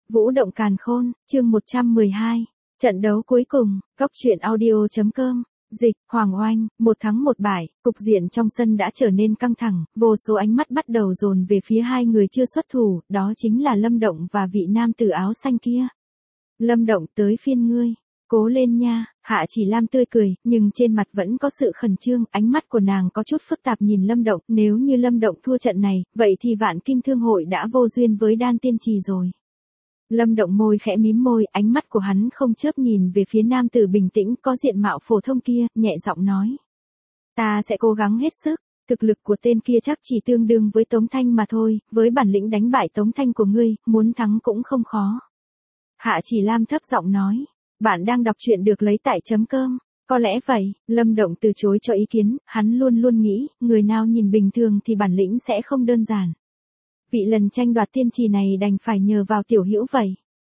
Vũ động càn khôn, chương 112. Trận đấu cuối cùng, Góc truyện audio.com. Dịch, Hoàng Oanh, 1 thắng 1 bại, cục diện trong sân đã trở nên căng thẳng, vô số ánh mắt bắt đầu dồn về phía hai người chưa xuất thủ, đó chính là Lâm Động và vị nam tử áo xanh kia. Lâm Động, tới phiên ngươi, cố lên nha. Hạ Chỉ Lam tươi cười, nhưng trên mặt vẫn có sự khẩn trương, ánh mắt của nàng có chút phức tạp nhìn Lâm Động, nếu như Lâm Động thua trận này, vậy thì Vạn Kim Thương hội đã vô duyên với Đan Tiên Trì rồi. Lâm Động môi khẽ mím môi, ánh mắt của hắn không chớp nhìn về phía nam tử bình tĩnh có diện mạo phổ thông kia, nhẹ giọng nói. Ta sẽ cố gắng hết sức, thực lực của tên kia chắc chỉ tương đương với Tống Thanh mà thôi, với bản lĩnh đánh bại Tống Thanh của ngươi, muốn thắng cũng không khó. Hạ Chỉ Lam thấp giọng nói, bạn đang đọc truyện được lấy tại .com. Có lẽ vậy, Lâm Động từ chối cho ý kiến, hắn luôn luôn nghĩ, người nào nhìn bình thường thì bản lĩnh sẽ không đơn giản. Vị lần tranh đoạt tiên trì này đành phải nhờ vào tiểu hữu vậy.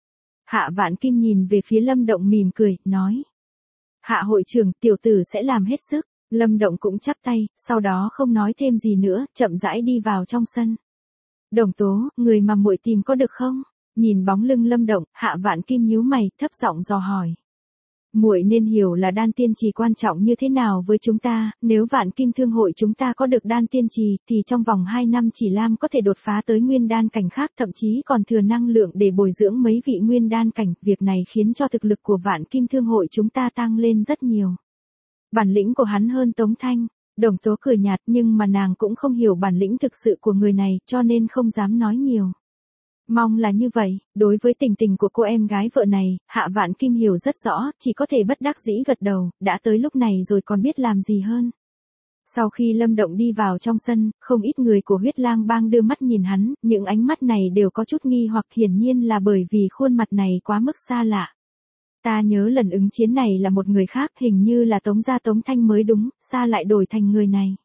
Hạ Vạn Kim nhìn về phía Lâm Động mỉm cười, nói. Hạ hội trưởng, tiểu tử sẽ làm hết sức. Lâm Động cũng chắp tay, sau đó không nói thêm gì nữa, chậm rãi đi vào trong sân. Đồng Tố, người mà muội tìm có được không? Nhìn bóng lưng Lâm Động, Hạ Vạn Kim nhíu mày, thấp giọng dò hỏi. Muội nên hiểu là đan tiên trì quan trọng như thế nào với chúng ta, nếu Vạn Kim Thương hội chúng ta có được đan tiên trì, thì trong vòng 2 năm Chỉ Lam có thể đột phá tới nguyên đan cảnh khác, thậm chí còn thừa năng lượng để bồi dưỡng mấy vị nguyên đan cảnh, việc này khiến cho thực lực của Vạn Kim Thương hội chúng ta tăng lên rất nhiều. Bản lĩnh của hắn hơn Tống Thanh. Đồng Tố cười nhạt, nhưng mà nàng cũng không hiểu bản lĩnh thực sự của người này, cho nên không dám nói nhiều. Mong là như vậy, đối với tình tình của cô em gái vợ này, Hạ Vạn Kim hiểu rất rõ, chỉ có thể bất đắc dĩ gật đầu, đã tới lúc này rồi còn biết làm gì hơn. Sau khi Lâm Động đi vào trong sân, không ít người của Huyết Lang Bang đưa mắt nhìn hắn, những ánh mắt này đều có chút nghi hoặc, hiển nhiên là bởi vì khuôn mặt này quá mức xa lạ. Ta nhớ lần ứng chiến này là một người khác, hình như là Tống gia Tống Thanh mới đúng, sao lại đổi thành người này.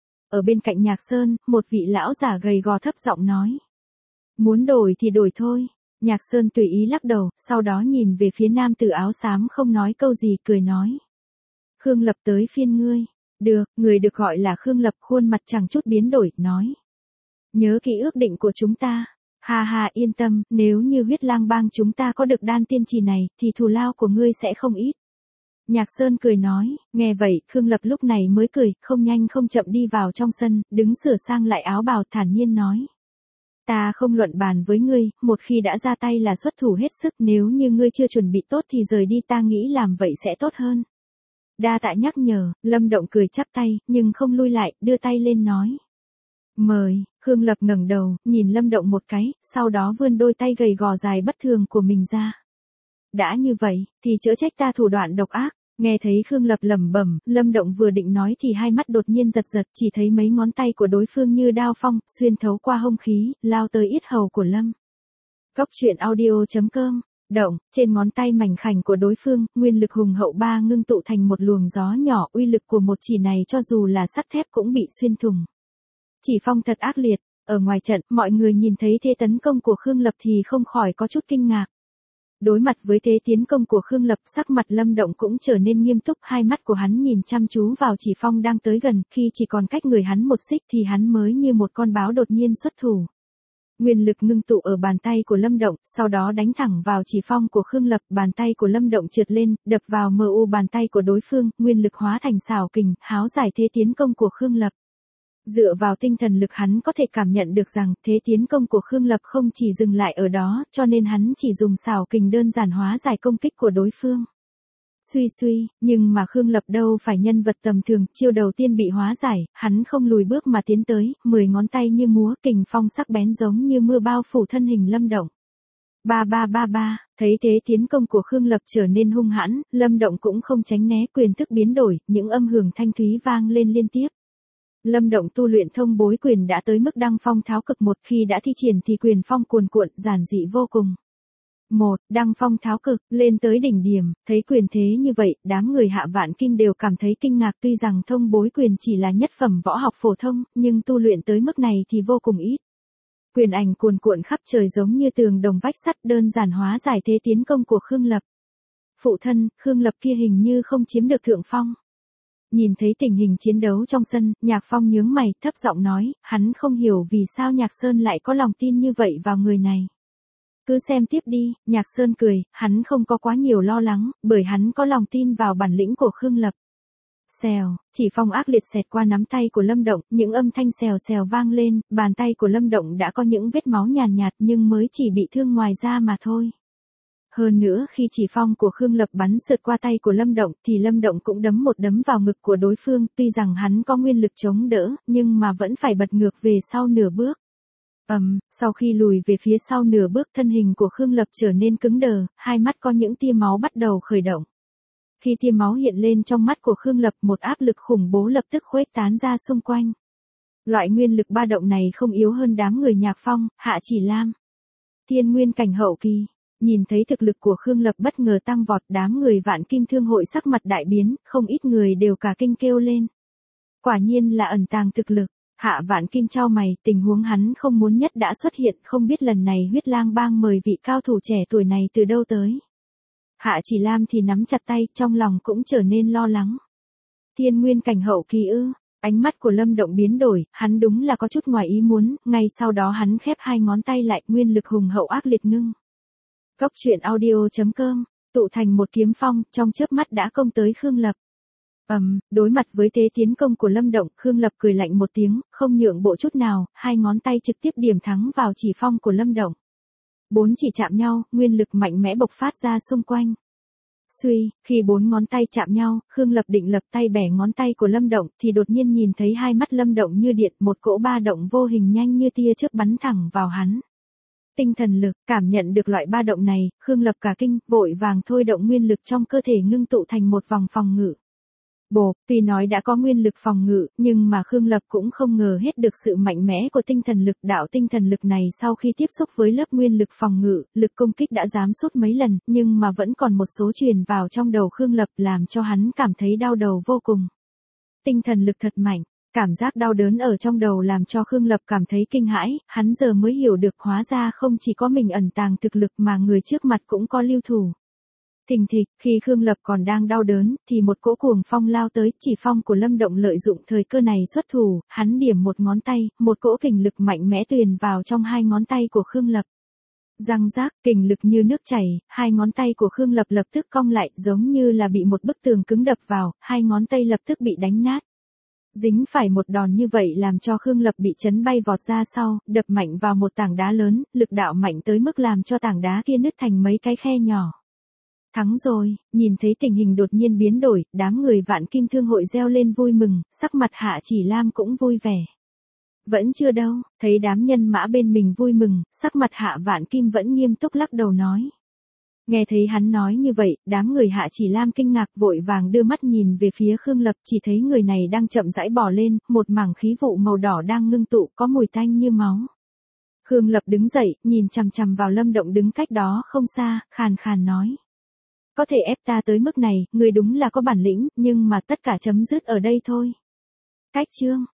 Ở bên cạnh Nhạc Sơn, một vị lão giả gầy gò thấp giọng nói. Muốn đổi thì đổi thôi. Nhạc Sơn tùy ý lắc đầu, sau đó nhìn về phía nam tử áo xám không nói câu gì, cười nói. Khương Lập, tới phiên ngươi. Được, người được gọi là Khương Lập khuôn mặt chẳng chút biến đổi, nói. Nhớ kỹ ước định của chúng ta. Ha ha, yên tâm, nếu như Huyết Lang Bang chúng ta có được đan tiên trì này, thì thù lao của ngươi sẽ không ít. Nhạc Sơn cười nói, nghe vậy, Khương Lập lúc này mới cười, không nhanh không chậm đi vào trong sân, đứng sửa sang lại áo bào, thản nhiên nói. Ta không luận bàn với ngươi, một khi đã ra tay là xuất thủ hết sức, nếu như ngươi chưa chuẩn bị tốt thì rời đi, ta nghĩ làm vậy sẽ tốt hơn. Đa tạ nhắc nhở. Lâm Động cười chắp tay, nhưng không lui lại, đưa tay lên nói. Mời. Khương Lập ngẩng đầu, nhìn Lâm Động một cái, sau đó vươn đôi tay gầy gò dài bất thường của mình ra. Đã như vậy, thì chớ trách ta thủ đoạn độc ác. Nghe thấy Khương Lập lẩm bẩm, Lâm Động vừa định nói thì hai mắt đột nhiên giật giật, chỉ thấy mấy ngón tay của đối phương như đao phong, xuyên thấu qua hông khí, lao tới yết hầu của Lâm. Góc truyện audio.com. Động, trên ngón tay mảnh khảnh của đối phương, nguyên lực hùng hậu ba ngưng tụ thành một luồng gió nhỏ, uy lực của một chỉ này cho dù là sắt thép cũng bị xuyên thủng. Chỉ phong thật ác liệt, ở ngoài trận, mọi người nhìn thấy thế tấn công của Khương Lập thì không khỏi có chút kinh ngạc. Đối mặt với thế tiến công của Khương Lập, sắc mặt Lâm Động cũng trở nên nghiêm túc, hai mắt của hắn nhìn chăm chú vào chỉ phong đang tới gần, khi chỉ còn cách người hắn một xích thì hắn mới như một con báo đột nhiên xuất thủ. Nguyên lực ngưng tụ ở bàn tay của Lâm Động, sau đó đánh thẳng vào chỉ phong của Khương Lập, bàn tay của Lâm Động trượt lên, đập vào MU bàn tay của đối phương, nguyên lực hóa thành xảo kình, háo giải thế tiến công của Khương Lập. Dựa vào tinh thần lực hắn có thể cảm nhận được rằng thế tiến công của Khương Lập không chỉ dừng lại ở đó, cho nên hắn chỉ dùng xảo kình đơn giản hóa giải công kích của đối phương. Suy, nhưng mà Khương Lập đâu phải nhân vật tầm thường, chiêu đầu tiên bị hóa giải, hắn không lùi bước mà tiến tới, 10 ngón tay như múa, kình phong sắc bén giống như mưa bao phủ thân hình Lâm Động. Ba, thấy thế tiến công của Khương Lập trở nên hung hãn, Lâm Động cũng không tránh né, quyền thức biến đổi, những âm hưởng thanh thúy vang lên liên tiếp. Lâm Động tu luyện thông bối quyền đã tới mức đăng phong tháo cực, một khi đã thi triển thì quyền phong cuồn cuộn, giản dị vô cùng. Đăng phong tháo cực, lên tới đỉnh điểm, thấy quyền thế như vậy, đám người Hạ Vạn Kim đều cảm thấy kinh ngạc, tuy rằng thông bối quyền chỉ là nhất phẩm võ học phổ thông, nhưng tu luyện tới mức này thì vô cùng ít. Quyền ảnh cuồn cuộn khắp trời giống như tường đồng vách sắt, đơn giản hóa giải thế tiến công của Khương Lập. Phụ thân, Khương Lập kia hình như không chiếm được thượng phong. Nhìn thấy tình hình chiến đấu trong sân, Nhạc Phong nhướng mày, thấp giọng nói, hắn không hiểu vì sao Nhạc Sơn lại có lòng tin như vậy vào người này. Cứ xem tiếp đi, Nhạc Sơn cười, hắn không có quá nhiều lo lắng, bởi hắn có lòng tin vào bản lĩnh của Khương Lập. Xèo, chỉ phong ác liệt xẹt qua nắm tay của Lâm Động, những âm thanh xèo xèo vang lên, bàn tay của Lâm Động đã có những vết máu nhàn nhạt nhưng mới chỉ bị thương ngoài da mà thôi. Hơn nữa khi chỉ phong của Khương Lập bắn sượt qua tay của Lâm Động thì Lâm Động cũng đấm một đấm vào ngực của đối phương, tuy rằng hắn có nguyên lực chống đỡ, nhưng mà vẫn phải bật ngược về sau nửa bước. Sau khi lùi về phía sau nửa bước thân hình của Khương Lập trở nên cứng đờ, hai mắt có những tia máu bắt đầu khởi động. Khi tia máu hiện lên trong mắt của Khương Lập một áp lực khủng bố lập tức khuếch tán ra xung quanh. Loại nguyên lực ba động này không yếu hơn đám người Nhạc Phong, Hạ Chỉ Lam. Thiên nguyên cảnh hậu kỳ. Nhìn thấy thực lực của Khương Lập bất ngờ tăng vọt, đám người Vạn Kim Thương hội sắc mặt đại biến, không ít người đều cả kinh kêu lên. Quả nhiên là ẩn tàng thực lực. Hạ Vạn Kim chau mày, tình huống hắn không muốn nhất đã xuất hiện, không biết lần này Huyết Lang Bang mời vị cao thủ trẻ tuổi này từ đâu tới. Hạ Chỉ Lam thì nắm chặt tay, trong lòng cũng trở nên lo lắng. Thiên nguyên cảnh hậu kỳ ư? Ánh mắt của Lâm Động biến đổi, hắn đúng là có chút ngoài ý muốn, ngay sau đó hắn khép hai ngón tay lại, nguyên lực hùng hậu ác liệt ngưng. Cốc truyện audio.com, tụ thành một kiếm phong, trong chớp mắt đã công tới Khương Lập. Đối mặt với thế tiến công của Lâm Động, Khương Lập cười lạnh một tiếng, không nhượng bộ chút nào, hai ngón tay trực tiếp điểm thắng vào chỉ phong của Lâm Động. Bốn chỉ chạm nhau, nguyên lực mạnh mẽ bộc phát ra xung quanh. Suy, khi bốn ngón tay chạm nhau, Khương Lập định lập tay bẻ ngón tay của Lâm Động, thì đột nhiên nhìn thấy hai mắt Lâm Động như điện, một cỗ ba động vô hình nhanh như tia chớp bắn thẳng vào hắn. Tinh thần lực, cảm nhận được loại ba động này, Khương Lập cả kinh, vội vàng thôi động nguyên lực trong cơ thể ngưng tụ thành một vòng phòng ngự. Tuy nói đã có nguyên lực phòng ngự, nhưng mà Khương Lập cũng không ngờ hết được sự mạnh mẽ của tinh thần lực. Đạo tinh thần lực này sau khi tiếp xúc với lớp nguyên lực phòng ngự, lực công kích đã giảm sút mấy lần, nhưng mà vẫn còn một số truyền vào trong đầu Khương Lập làm cho hắn cảm thấy đau đầu vô cùng. Tinh thần lực thật mạnh, cảm giác đau đớn ở trong đầu làm cho Khương Lập cảm thấy kinh hãi, hắn giờ mới hiểu được hóa ra không chỉ có mình ẩn tàng thực lực mà người trước mặt cũng có lưu thủ. Thình thịch, khi Khương Lập còn đang đau đớn, thì một cỗ cuồng phong lao tới, chỉ phong của Lâm Động lợi dụng thời cơ này xuất thủ, hắn điểm một ngón tay, một cỗ kình lực mạnh mẽ tuyền vào trong hai ngón tay của Khương Lập. Răng rác, kình lực như nước chảy, hai ngón tay của Khương Lập lập tức cong lại, giống như là bị một bức tường cứng đập vào, hai ngón tay lập tức bị đánh nát. Dính phải một đòn như vậy làm cho Khương Lập bị chấn bay vọt ra sau, đập mạnh vào một tảng đá lớn, lực đạo mạnh tới mức làm cho tảng đá kia nứt thành mấy cái khe nhỏ. Thắng rồi, nhìn thấy tình hình đột nhiên biến đổi, đám người Vạn Kim Thương hội reo lên vui mừng, sắc mặt Hạ Chỉ Lam cũng vui vẻ. Vẫn chưa đâu, thấy đám nhân mã bên mình vui mừng, sắc mặt Hạ Vạn Kim vẫn nghiêm túc lắc đầu nói. Nghe thấy hắn nói như vậy, đám người Hạ Chỉ Lam kinh ngạc vội vàng đưa mắt nhìn về phía Khương Lập, chỉ thấy người này đang chậm rãi bò lên, một mảng khí vụ màu đỏ đang ngưng tụ có mùi tanh như máu. Khương Lập đứng dậy, nhìn chằm chằm vào Lâm Động đứng cách đó không xa, khàn khàn nói. Có thể ép ta tới mức này, người đúng là có bản lĩnh, nhưng mà tất cả chấm dứt ở đây thôi. Cách chương.